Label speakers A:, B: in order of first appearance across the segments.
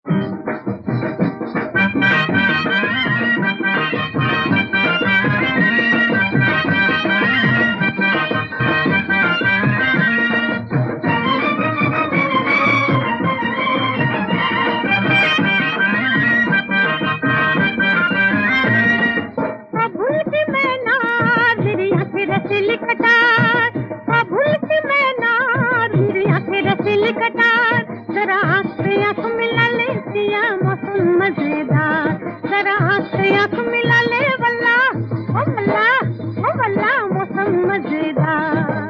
A: जरा आँख से आँख मिला ले पिया मौसम मजेदार, जरा आँख से आँख मिला ले वल्ला ओ वल्ला ओ वल्ला मौसम मजेदार।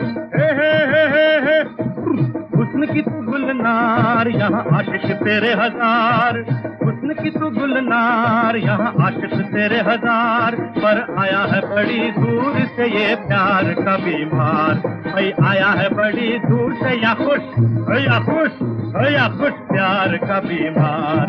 B: हुस्न की तू गुलनार यहाँ आशिक तेरे हजार, हुस्न की तू गुलनार यहाँ आशिक तेरे हजार, पर आया है बड़ी दूर से ये प्यार का बीमार, भाई आया है बड़ी दूर से या खुश या खुश या खुश प्यार का बीमार।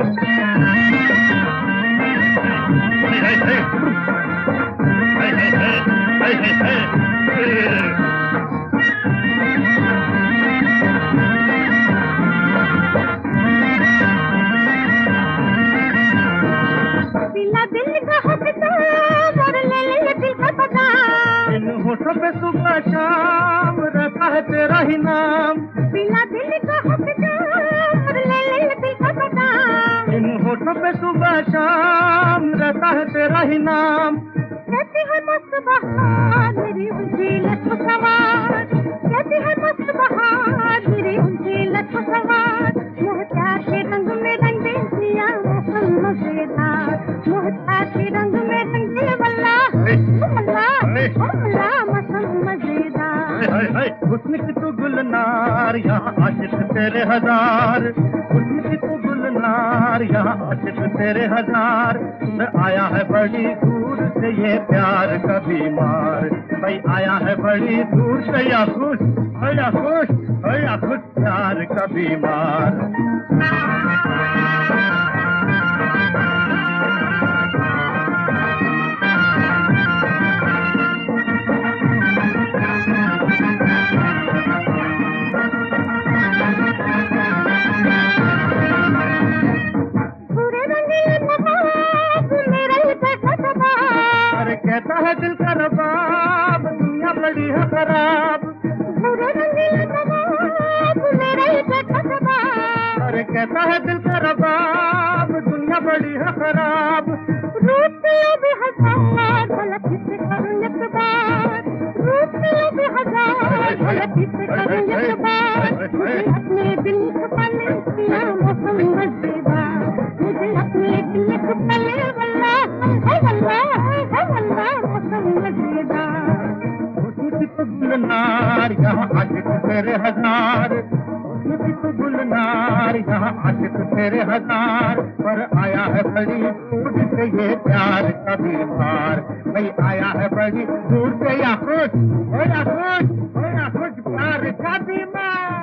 B: होठों पे सुबह शाम रहता है तेरा ही नाम,
A: पीला दिल का हकदार ले ले दिल का बदाम,
B: इन होठों पे सुबह शाम रहता है तेरा ही नाम।
A: कहती है मस्त बहार मेरी ऊंची लट सवार, कहती है मस्त बहार मेरी ऊंची लट सवार, मोहताज के रंग में रंगे पिया मौसम मजेदार, मोहताज के रंग में रंगे वल्ला वल्ला वल्ला मौसम मजेदार।
B: हुस्न की तू गुलनार यहाँ आशिक तेरे हजार, हुस्न की तू गुलनार यहाँ आशिक तेरे हजार, आया है बड़ी दूर से ये प्यार का बीमार, भाई आया है बड़ी दूर से या खुश या खुश या खुश प्यार का बीमार। कहता है दिल का रबाब दुनिया बड़ी है खराब, अरे कहता है दिल का रबाब दुनिया बड़ी है खराब।
A: रूप भी हजार गलत से करूं एक बार, रूप भी हजार गलत से करूं एक बार, मुझे अपने दिल को पाले पिया मौसम मजेदार, मुझे अपने दिल को पाले वल्ला वल्ला वल्ला मौसम मजेदार।
B: हुस्न की तू गुलनार यहाँ आशिक तेरे हजार, हुस्न की तू गुलनार यहाँ आशिक तेरे हजार, पर आया है बड़ी दूर से ये प्यार का बीमार, भाई आया है बड़ी दूर से या खुश या खुश या खुश प्यार का बीमार।